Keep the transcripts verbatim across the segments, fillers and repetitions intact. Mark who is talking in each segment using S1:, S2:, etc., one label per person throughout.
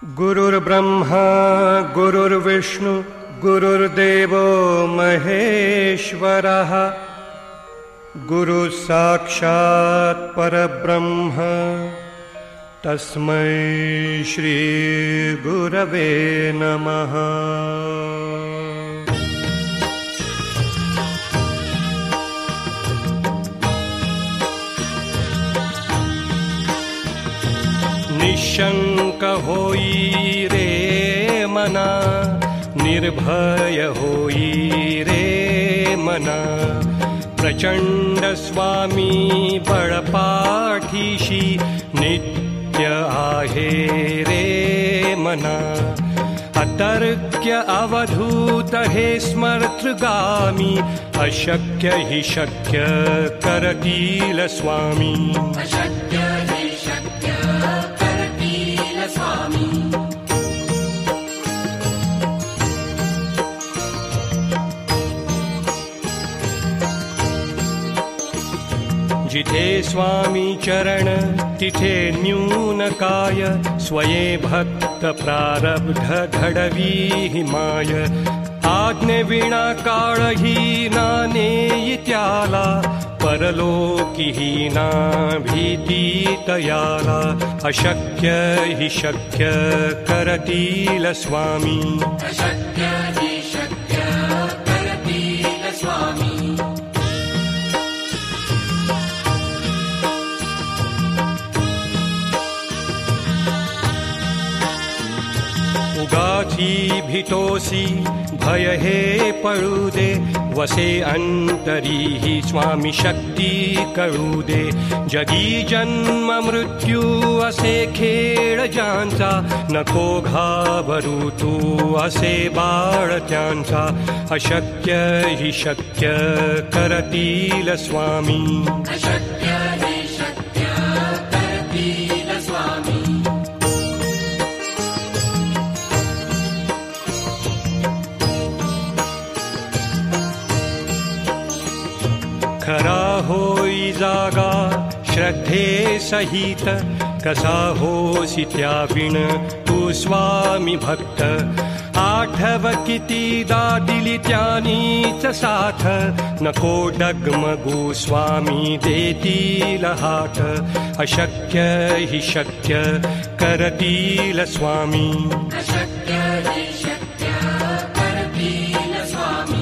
S1: गुरुर्ब्रह्मा गुरुर्विष्णु गुरुर्देवो महेश्वरः गुरुः साक्षात् परब्रह्म तस्मै श्री गुरवे नमः। निशंक होई रे मना, निर्भय होई रे मना, प्रचंड स्वामी बळपाठीशी नित्य आहे रे मना। अतर्क्य अवधूत हे स्मर्तृगामी, अशक्य हि शक्य करतील स्वामी।
S2: अशक्य हि शक्य करतील स्वामी।
S1: जिथे स्वामी चरण तिथे न्यून काय, स्वये भक्त प्रारब्ध घडवी हिमाय। आज्ञे विना काळही नानेई त्याला, परलोकी ही ना भीती तयाला। अशक्य हि शक्य करतील स्वामी।
S2: अशक्य हि शक्य करतील स्वामी।
S1: उगाची भीतोसी भय हे पळू दे, वसे अंतरी ही स्वामी शक्ती कळू दे। जगी जन्म मृत्यू असे खेळ ज्यांचा, नको घाबरू तू असे बाळ त्यांचा। अशक्य हि शक्य करतील स्वामी।
S2: अशक्य हि शक्य करतील स्वामी।
S1: खरा होई जागा श्रद्धे सहित, कसा होसी त्याविण तू स्वामी भक्त। आठव कितीदा दिली त्यानीच साथ, नको डगमगू स्वामी देतील हात। अशक्य हि शक्य करतील स्वामी।
S2: अशक्य हि शक्य करतील स्वामी।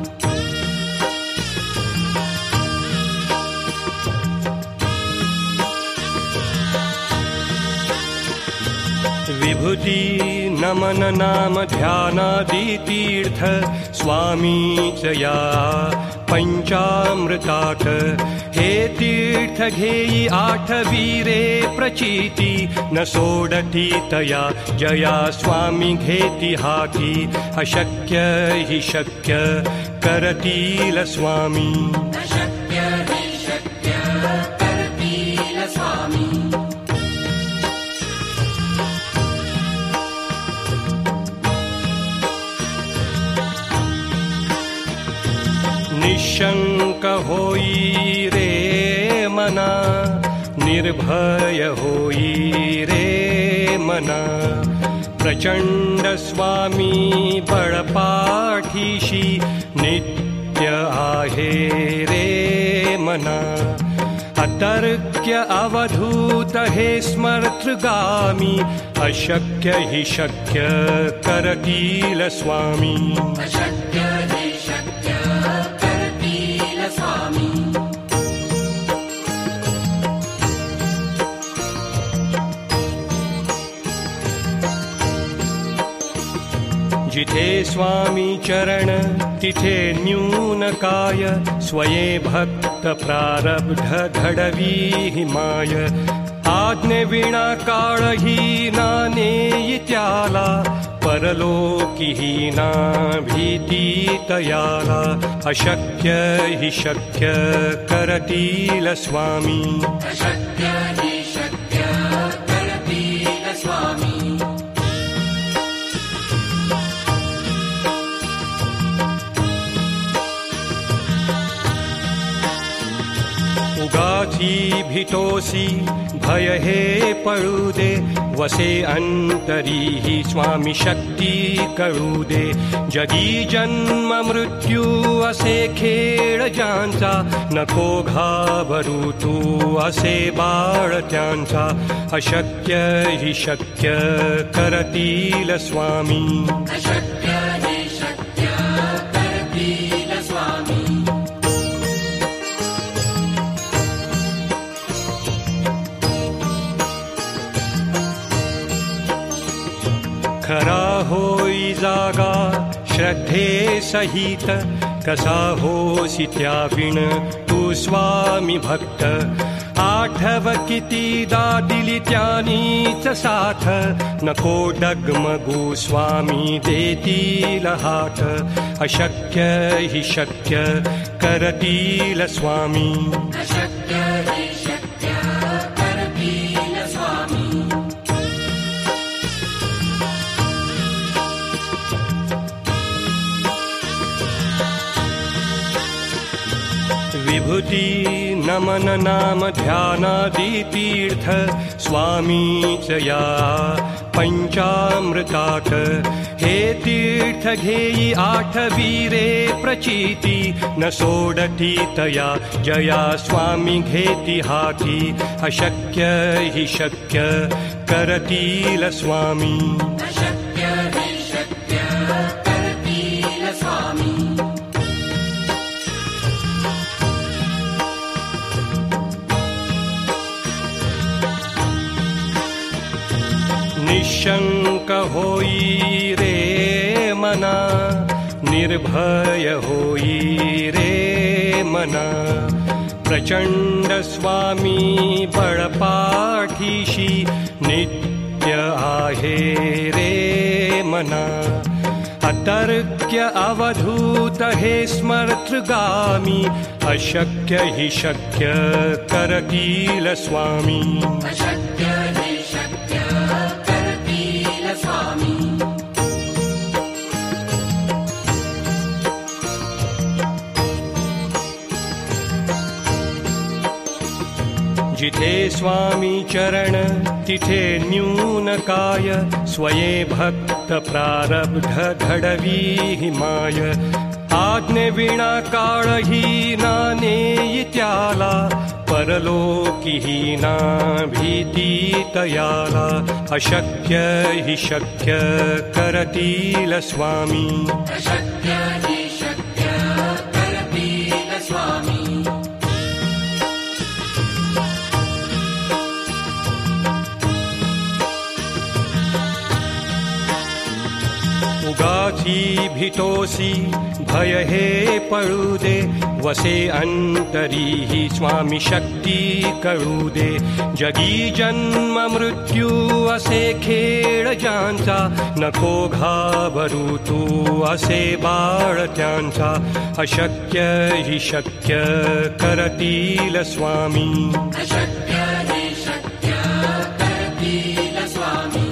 S1: विभूती नमन नाम ध्यानादि तीर्थ, स्वामीच या पंचामृतात। हे तीर्थ घेई आठवी रे प्रचिती, न सोडती तया जया स्वामी घेती हाती। अशक्य हि शक्य करतील स्वामी।
S2: अशक्य हि शक्य करतील स्वामी।
S1: निशंक होई रे मना, निर्भय होई रे मना। प्रचंड स्वामी बळपाठीशी नित्य आहे रे मना। अतर्क्य अवधूत हे स्मर्तृगामी, अशक्य हि शक्य करतील स्वामी।
S2: अशक्य हि शक्य करतील स्वामी।
S1: जिथे स्वामी चरण तिथे न्यून काय, स्वये भक्त प्रारब्ध घडवी हिमाय। आज्ञे विना काळही नानेई त्याला, परलोकी ही ना भीती तयाला। अशक्य हि शक्य करतील स्वामी।
S2: अशक्य हि शक्य करतील स्वामी।
S1: उगाची भीतोसी भय हे पळू दे, वसे अंतरी ही स्वामी शक्ती कळू दे. जगी जन्म मृत्यू असे खेळ ज्यांचा, नको घाबरू तू असे बाळ त्यांचा. अशक्य ही शक्य करतील स्वामी.
S2: अशक्य हि शक्य करतील स्वामी.
S1: खरा होई जागा श्रद्धे सहित, कसा होसी त्याविण तू स्वामी भक्त. आठव कितीदा दिली त्यानीच साथ, नको डगमगू स्वामी देतील हात. अशक्य हि शक्य करतील स्वामी.
S2: अशक्य हि शक्य करतील स्वामी.
S1: विभूती नमन नाम ध्यानादि तीर्थ, स्वामीच या पंचामृतात. हे तीर्थ घेई आठवीरे प्रचिती, न सोडती तया जया स्वामी घेती हाती. अशक्य हि शक्य करतील स्वामी.
S2: अशक्य हि शक्य करतील स्वामी.
S1: निशंक होई रे मना, निर्भय होई रे मना. प्रचंड स्वामी बळपाठीशी, नित्य आहे रे मना. अतर्क्य अवधूत हे स्मर्तृगामी, अशक्य हि शक्य करतील स्वामी.
S2: अशक्य हि शक्य करतील स्वामी.
S1: जिथे स्वामी चरण तिथे न्यून काय, स्वये भक्त प्रारब्ध घडवी हिमाय. आज्ञे विना काळही ना नेई त्याला, परलोकी ना भीती तयाला. अशक्य हि शक्य करतील स्वामी.
S2: अशक्य हि शक्य करतील स्वामी.
S1: उगाची भीतोसी भय हे पळू दे, वसे अंतरी ही स्वामी शक्ती कळू दे. जगी जन्म मृत्यू असे खेळ ज्यांचा, नको घाबरू तू असे बाळ त्यांचा. अशक्य हि शक्य करतील स्वामी.
S2: अशक्य हि शक्य करतील स्वामी.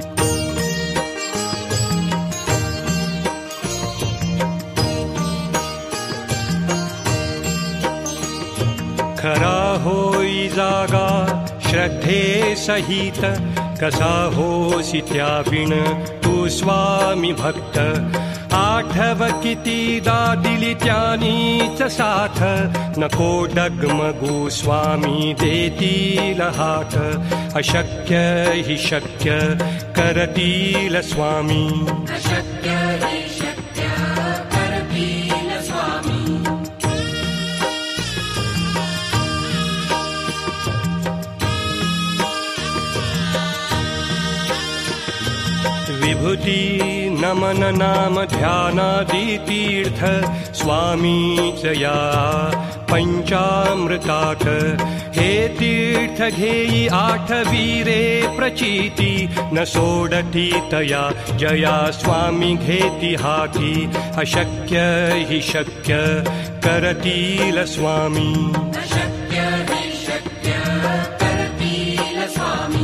S1: खरा होई जागा श्रद्धे सहित, कसा होसी त्याविण तू स्वामी भक्त. आठव कितीदा दिली त्यानीच साथ, नको डगमगू स्वामी देतील हात. अशक्य हि शक्य करतील स्वामी.
S2: अशक्य हि शक्य करतील स्वामी.
S1: विभूती नमन नाम ध्यानादि तीर्थ, स्वामीच या पंचामृतात. हे तीर्थ घेई आठवीरे प्रचिती, न सोडती तया जया स्वामी घेती हाती. अशक्य हि शक्य करतील स्वामी.
S2: अशक्य हि शक्य करतील स्वामी.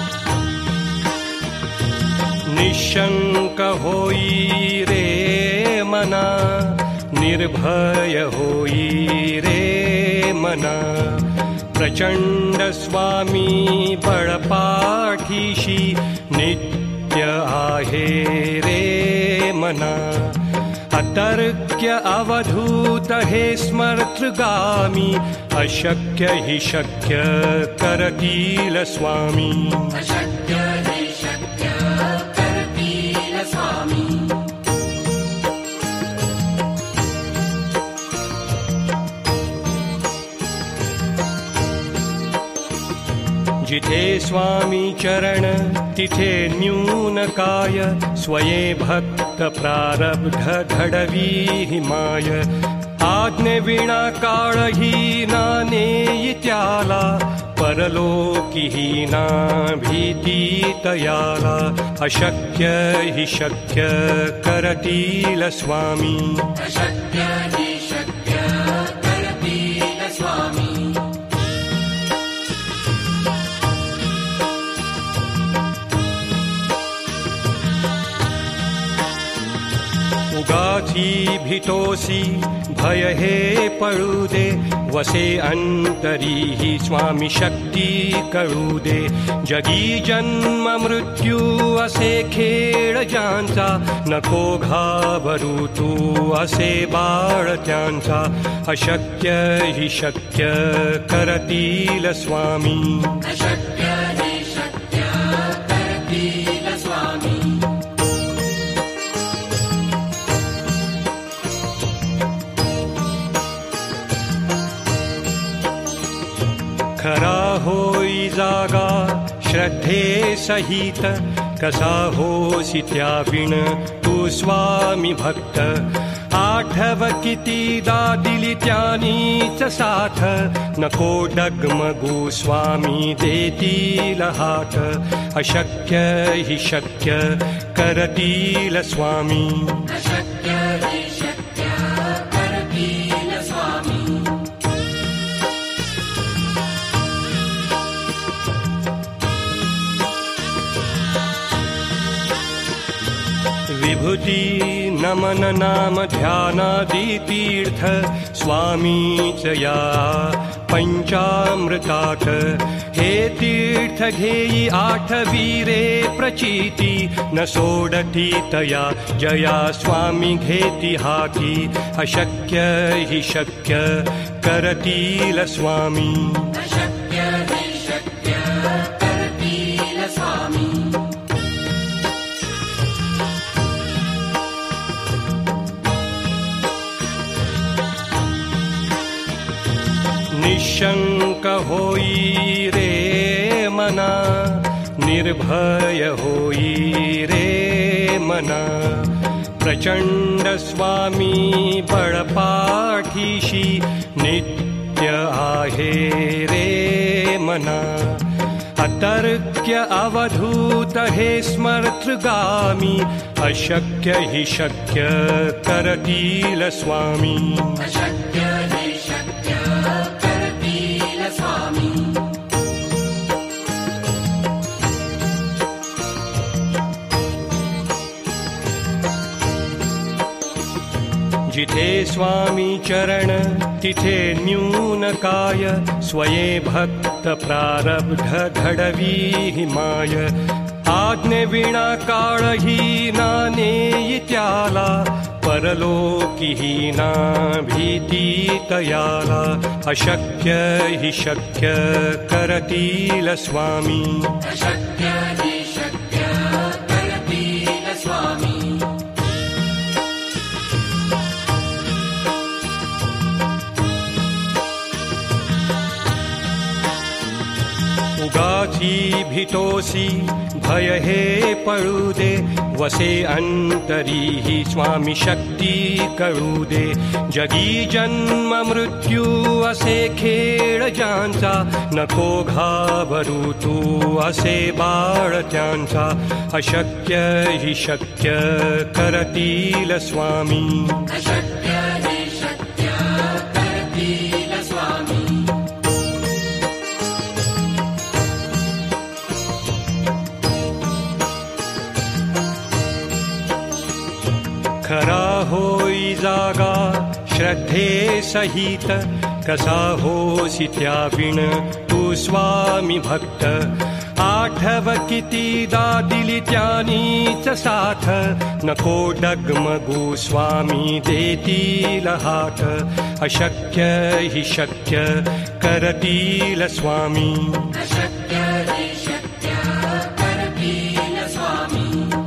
S1: निशंक होई रे मना निर्भय होई रे मना प्रचंड स्वामी बळपाठीशी नित्य आहे रे मना अतर्क्य अवधूत हे स्मर्तृगामी अशक्य हि शक्य करतील स्वामी
S2: अशक्य हि शक्य करतील स्वामी
S1: जिथे स्वामी चरण तिथे न्यून काय स्वये भक्त प्रारब्ध घडवी माय आज्ञे विना काळही ना नेई त्याला परलोकीही ना भीती तयाला अशक्य हि शक्य करतील स्वामी
S2: अशक्य हि शक्य करतील स्वामी
S1: उगाची भितोसी भय हे पळू दे वसे अंतरी ही स्वामी शक्ती कळू दे जगी जन्म मृत्यू असे खेळ ज्यांचा नको घाबरू तू असे बाळ त्यांचा अशक्य हि शक्य करतील स्वामी
S2: अशक्य हि शक्य करतील स्वामी
S1: खरा होई जागा श्रद्धे सहित कसा होसी त्याविण तू स्वामी भक्त आठव कितीदा दिली त्यानीच साथ नको डगमगू स्वामी देतील हात अशक्य हि शक्य करतील स्वामी
S2: अशक्य हि शक्य करतील स्वामी
S1: विभूती नमन नाम ध्यानादि तीर्थ स्वामीच या पंचामृतात हे तीर्थ घेई आठवी रे प्रचिती न सोडती तया जया स्वामी घेती हाती अशक्य हि शक्य करतील स्वामी
S2: अशक्य हि शक्य करतील स्वामी
S1: निशंक होई रे मना निर्भय होई रे मना प्रचंड स्वामी बळपाठीशी नित्य आहे रे मना अतर्क्य अवधूत हे स्मर्तृगामी अशक्य हि शक्य करतील स्वामी
S2: अशक्य हि शक्य करतील स्वामी
S1: जिथे स्वामी चरण तिथे न्यून काय स्वये भक्त प्रारब्ध घडवी माय आज्ञे विना काळही ना नेई त्याला परलोकीही ना भीती तयाला अशक्य हि शक्य करतील स्वामी
S2: अशक्य हि शक्य करतील स्वामी
S1: उगाची भितोसी भय हे पळू दे वसे अंतरी ही स्वामी शक्ती कळू दे जगी जन्म मृत्यू असे खेळ ज्यांचा नको घाबरू तू असे बाळ त्यांचा अशक्य हि शक्य करतील स्वामी
S2: अशक्य हि शक्य करतील स्वामी
S1: खरा होई श्रद्धे सहित कसा होसी त्याविण तू स्वामी भक्त आठव कितीदा दिली त्यानीच साथ नको डगमगू स्वामी देतील हात अशक्य हि शक्य करतील स्वामी
S2: अशक्य हि शक्य करतील स्वामी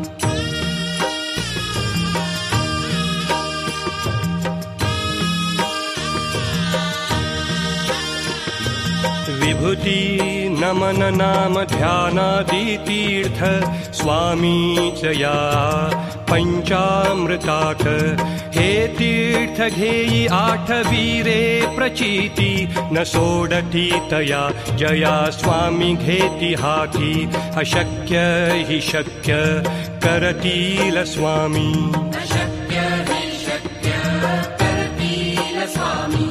S1: विभूती नमन नाम ध्यानादि तीर्थ स्वामीच या पंचामृताक हे तीर्थ घेई आठवीरे प्रचिती न सोडती तया जया स्वामी घेती हाती अशक्य हि शक्य करतील स्वामी
S2: अशक्य हि शक्य करतील स्वामी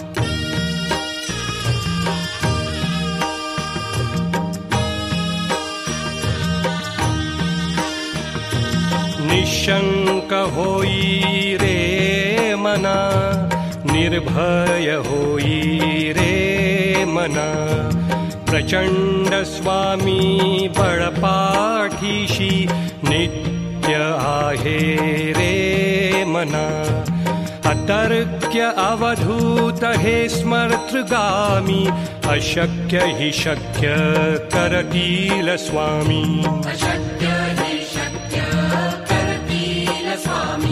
S1: निशंक होई रे मना निर्भय होई रे मना प्रचंड स्वामी बळपाठीशी नित्य आहे रे मना अतर्क्य अवधूत हे स्मर्तृगामी अशक्य हि शक्य करतील स्वामी
S2: अशक्य हि शक्य करतील स्वामी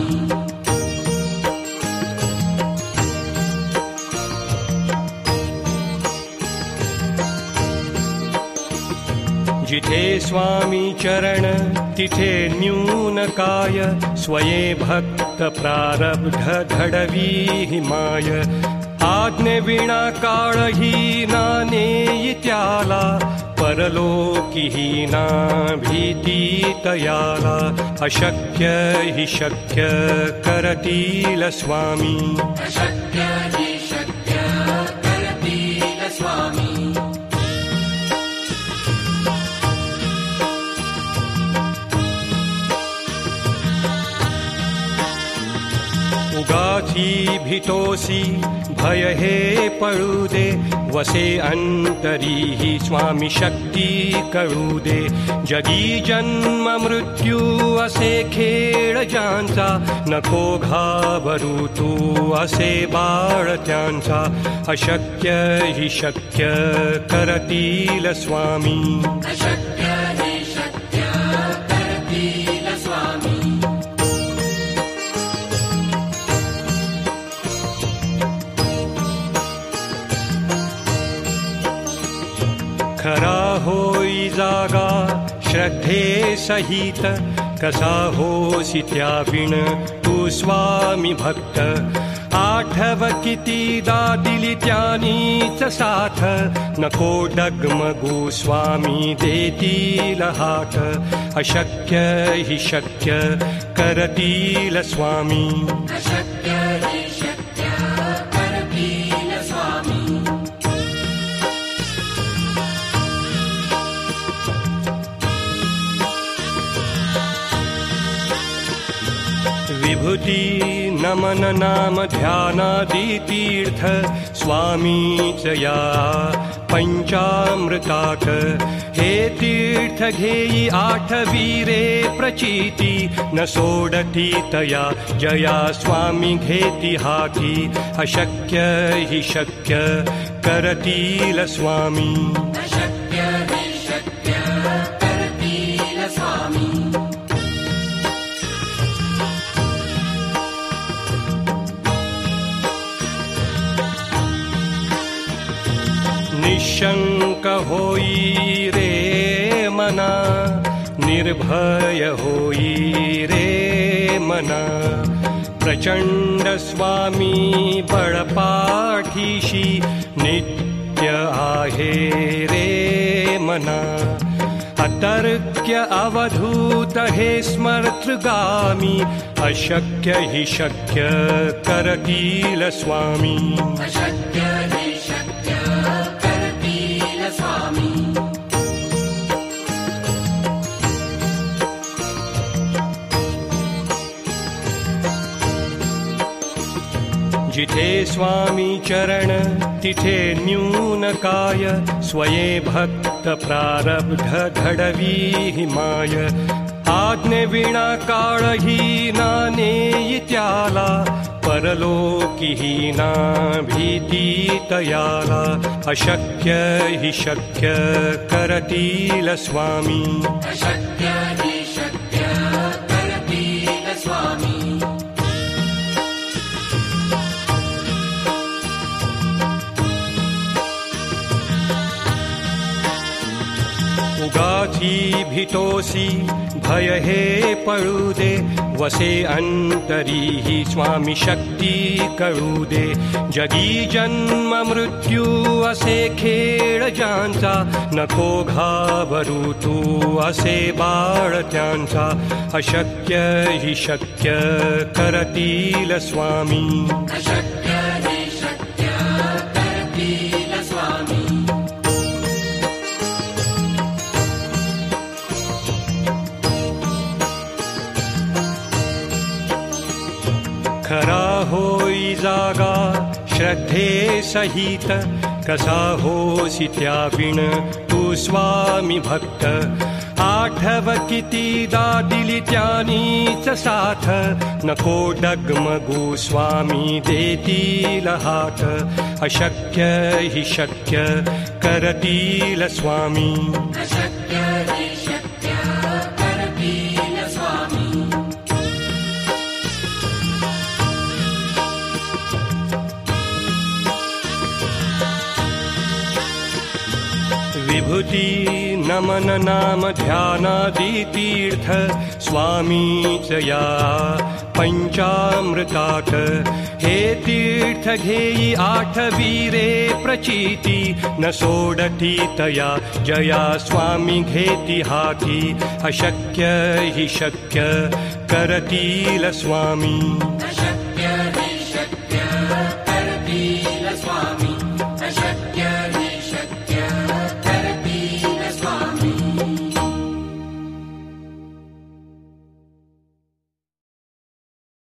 S1: जिथे स्वामी चरण तिथे न्यून काय स्वये भक्त प्रारब्ध घडवी माय आज्ञे विना काळही नाने त्याला परलोकी ना भीती तयाला अशक्य हि शक्य करतील स्वामी
S2: अशक्य हि शक्य करतील स्वामी
S1: उगाची भीतोसी भय हे पळू दे वसे अंतरी ही स्वामी शक्ती कळू दे जगी जन्म मृत्यू असे खेळ ज्यांचा नको घाबरू तू असे बाळ त्यांचा अशक्य हि शक्य करतील स्वामी
S2: अशक्य हि शक्य करतील स्वामी
S1: खरा होई जागा श्रद्धे सहित कसा होसी त्याविण तू स्वामी भक्त आठव कितीदा दिली त्यानीच साथ नको डगमगू स्वामी देतील हात अशक्य हि शक्य करतील स्वामी
S2: अशक्य हि शक्य करतील स्वामी
S1: विभूती नमन नाम ध्यानादि तीर्थ स्वामीच या पंचामृताक हे तीर्थ घेई आठवीरे प्रचिती न सोडती तया जया स्वामी घेती हाती अशक्य हि शक्य करतील स्वामी
S2: अशक्य हि शक्य करतील स्वामी
S1: निशंक होई रे मना निर्भय होई रे मना प्रचंड स्वामी बळपाठीशी नित्य आहे रे मना अतर्क्य अवधूत हे स्मर्तृगामी अशक्य हि शक्य करतील स्वामी
S2: अशक्य हि शक्य करतील स्वामी
S1: जिथे स्वामी चरण तिथे न्यून काय स्वये भक्त प्रारब्ध घडवी हिमाय आज्ञे विना काळही नाने त्याला परलोकी ना भीती तयाला अशक्य हि शक्य करतील स्वामी
S2: अशक्य हि शक्य करतील स्वामी
S1: उगाची भीतोसी भय हे पळू दे वसे अंतरी ही स्वामी शक्ती कळू दे जगी जन्म मृत्यू असे खेळ ज्यांचा नको घाबरू तू असे बाळ त्यांचा अशक्य हि शक्य करतील स्वामी
S2: अशक्य हि शक्य करतील स्वामी
S1: खरा होई जागा श्रद्धे सहित कसा होसी त्याविण तू स्वामी भक्त आठव कितीदा दिली त्यानीच साथ नको डगमगू स्वामी देतील हात अशक्य हि शक्य करतील स्वामी
S2: अशक्य हि शक्य करतील स्वामी
S1: विभूती नमन नाम ध्यानादि तीर्थ स्वामीच या पंचामृतात हे तीर्थ घेई आठवी रे प्रचिती न सोडती तया जया स्वामी घेती हाती अशक्य हि शक्य करतील स्वामी
S2: अशक्य